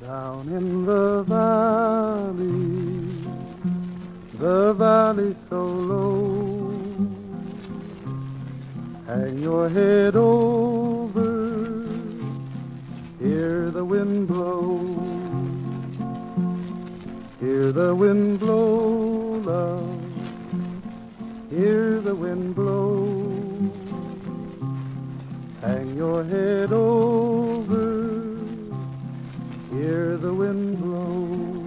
Down in the valley so low, hang your head over, hear the wind blow, hear the wind blow, love, hear the wind blow, hang your head over, hear the wind blow.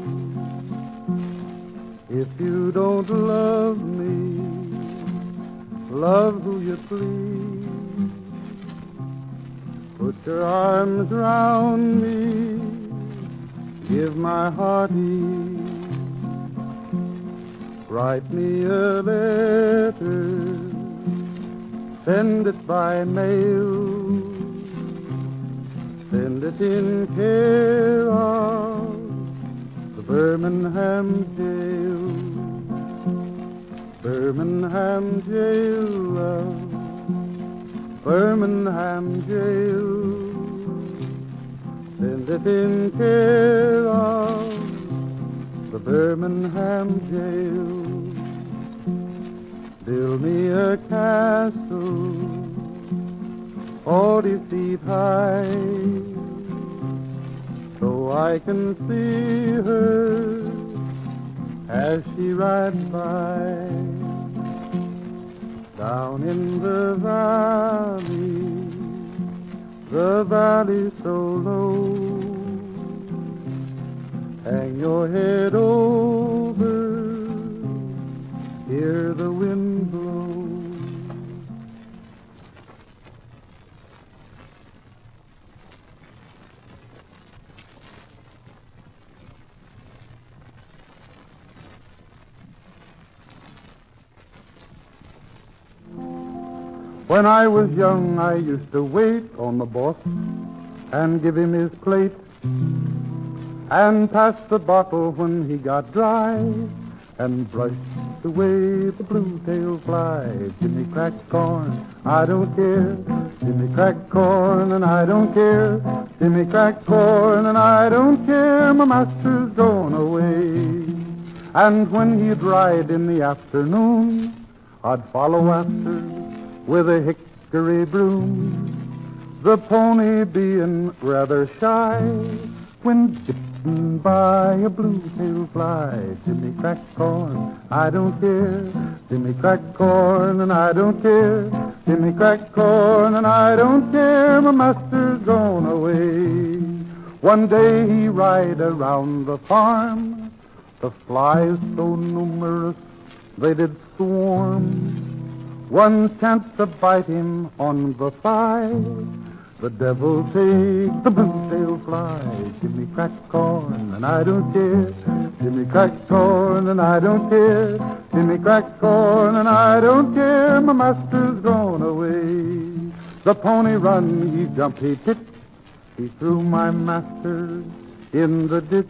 If you don't love me, love who you please. Put your arms round me, give my heart ease. Write me a letter, send it by mail. Send it in care of the Birmingham jail. Birmingham jail, love, Birmingham jail. Send it in care of the Birmingham jail. Build me a castle 40 feet high, so I can see her as she rides by. Down in the valley so low, hang your head over, hear the wind blow. When I was young, I used to wait on the boss and give him his plate and pass the bottle when he got dry and brush away the blue-tailed fly. Jimmy cracked corn, I don't care. Jimmy cracked corn and I don't care. Jimmy cracked corn and I don't care. My master's gone away. And when he'd ride in the afternoon, I'd follow after with a hickory broom, the pony being rather shy when bitten by a blue-tailed fly. Jimmy cracked corn, I don't care. Jimmy cracked corn and I don't care. Jimmy cracked corn and I don't care. My master's gone away. One day he ride around the farm, the flies so numerous they did swarm. One chance to bite him on the thigh, the devil take the blue-tailed fly. Jimmy cracked corn and I don't care. Jimmy cracked corn and I don't care. Jimmy cracked corn and I don't care. My master's gone away. The pony run, he jumped, he tipped. He threw my master in the ditch.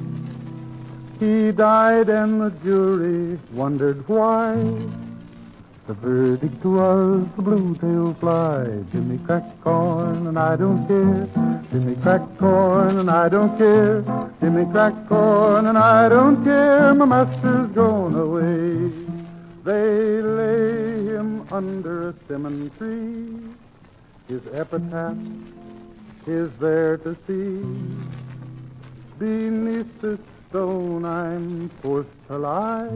He died and the jury wondered why. The verdict was the blue-tailed fly. Jimmy cracked corn and I don't care. Jimmy cracked corn and I don't care. Jimmy cracked corn and I don't care. My master's gone away. They lay him under a cinnamon tree. His epitaph is there to see. Beneath the stone I'm forced to lie,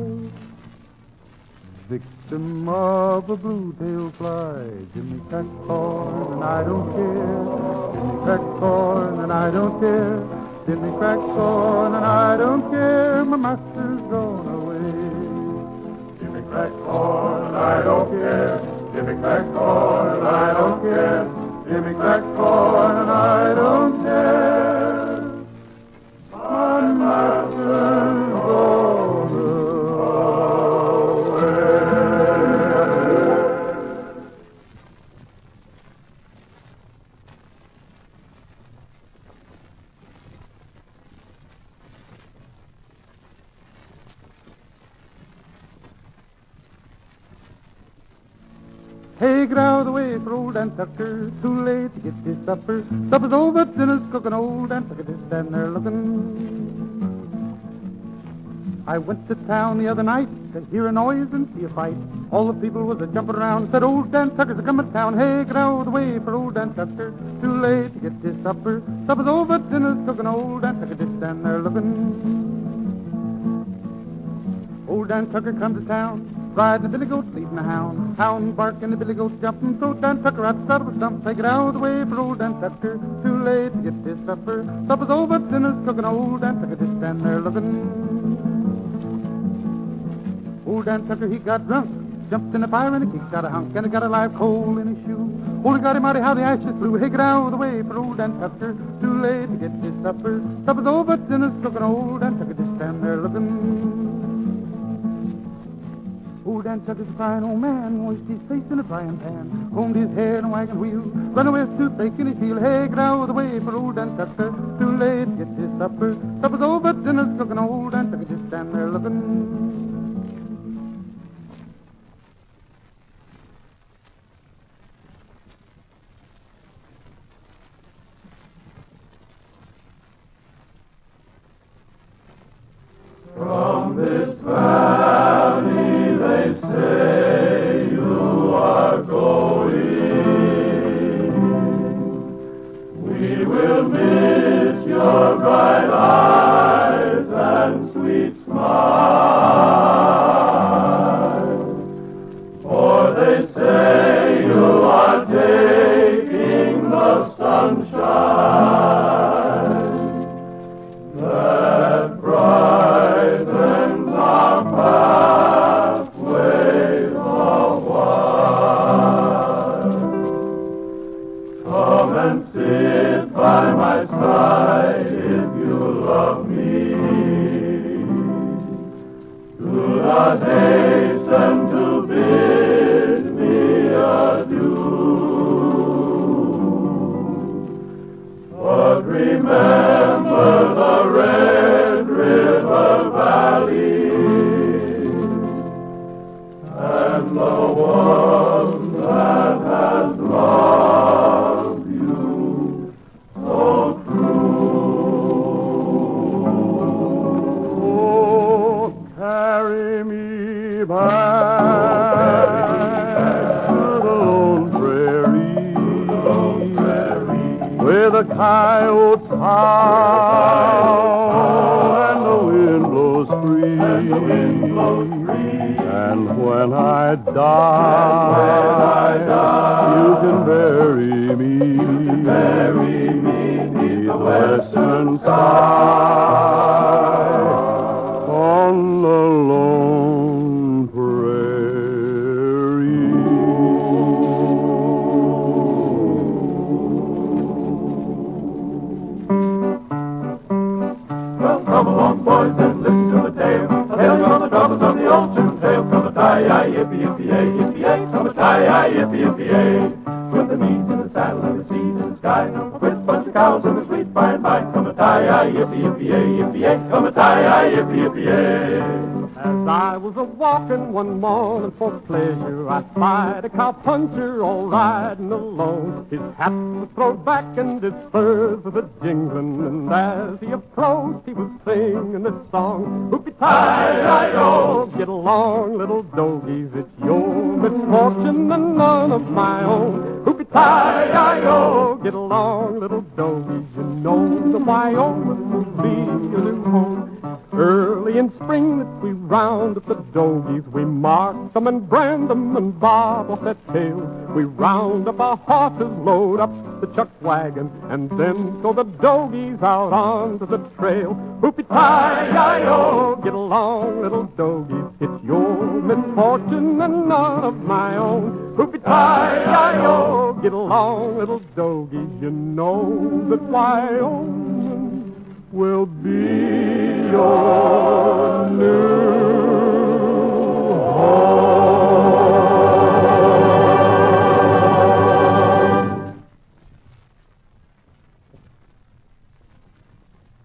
victim of a blue-tailed fly. Jimmy cracked corn and I don't care. Jimmy cracked corn and I don't care. Jimmy cracked corn and I don't care. My master's gone away. Jimmy cracked corn and I don't care. Jimmy cracked corn and I don't care. Jimmy cracked corn and I don't care. My master's gone away. Hey, get out of the way for old Dan Tucker. Too late to get his supper. Supper's over, dinner's cooking. Old Dan Tucker just standing there looking. I went to town the other night to hear a noise and see a fight. All the people was a-jumping around, said old Dan Tucker's a-coming to town. Hey, get out of the way for old Dan Tucker. Too late to get his supper. Supper's over, dinner's cooking. Old Dan Tucker just standing there looking. Old Dan Tucker comes to town, riding a billy goat, leading a hound. Hound barking, the billy goat jumping, so Dan Tucker out the saddle with stump. Take it out of the way for old Dan Tucker. Too late to get his supper. Supper's over, dinner's cooking. Old Dan Tucker just standing there looking. Old Dan Tucker, he got drunk, jumped in the fire and he kicked out a hunk, and he got a live coal in his shoe. Holy God Almighty, how the ashes flew. Hey, get out of the way for old Dan Tucker. Too late to get his supper. Supper's over, dinner's cooking. Old Dan Tucker just standing there looking. Old Dan Tucker's a fine old man, moist his face in a frying pan, combed his hair in a wagon wheel, run away with toothache in his heel. Hey, get out of the way for old Dan Tucker. Too late to get his supper. Supper's over, dinner's cooking. Old Dan Tucker just standing there looking. From this valley they say you are going. We will miss your bright eyes and sweet smile. For they say you are taking the sunshine that brightens our pathways a while. Come and sit by my side if you love me. Do not hasten to bid me adieu, but remember the Red River Valley and the one that has loved you so true. Oh, carry me back to the lone prairie, where the coyotes howl and the wind blows free. And when I die, you can bury me beneath the western sky on the lone prairie. Well, come along, boys, and listen to the tale. Tale of the troubles of the old Chippendale. Come a tie-yi, yippee-yippee-yay, yippee-yay. Come a tie-yi, yippee-yippee-yay. With the knees in the saddle and the seeds in the sky, with a bunch of cows and the sweet by and by. Come a tie-yi, yippee-yippee-yay, yippee-yay. Come a tie-yi, yippee-yippee-yay. As I was a-walking one morning for pleasure, I spied a cowpuncher all riding alone. His hat was thrown back and his spurs was a-jingling, and as he approached, he was singing this song. Hoopie-tie-yi-o, get along, little dogies, it's your misfortune and none of my own. Hoopie-tie-yi-o, get along, little dogies, you know the Wyoming will be your new home. Early in spring that we round up the dogies, we mark them and brand them and bob off their tails. We round up our horses, load up the chuck wagon, and then throw the dogies out onto the trail. Hoopie-tie-yi-o, get along, little dogies, it's your misfortune and none of my own. Hoopie-tie-yi-o, get along, little dogies, you know that Wyoming will be your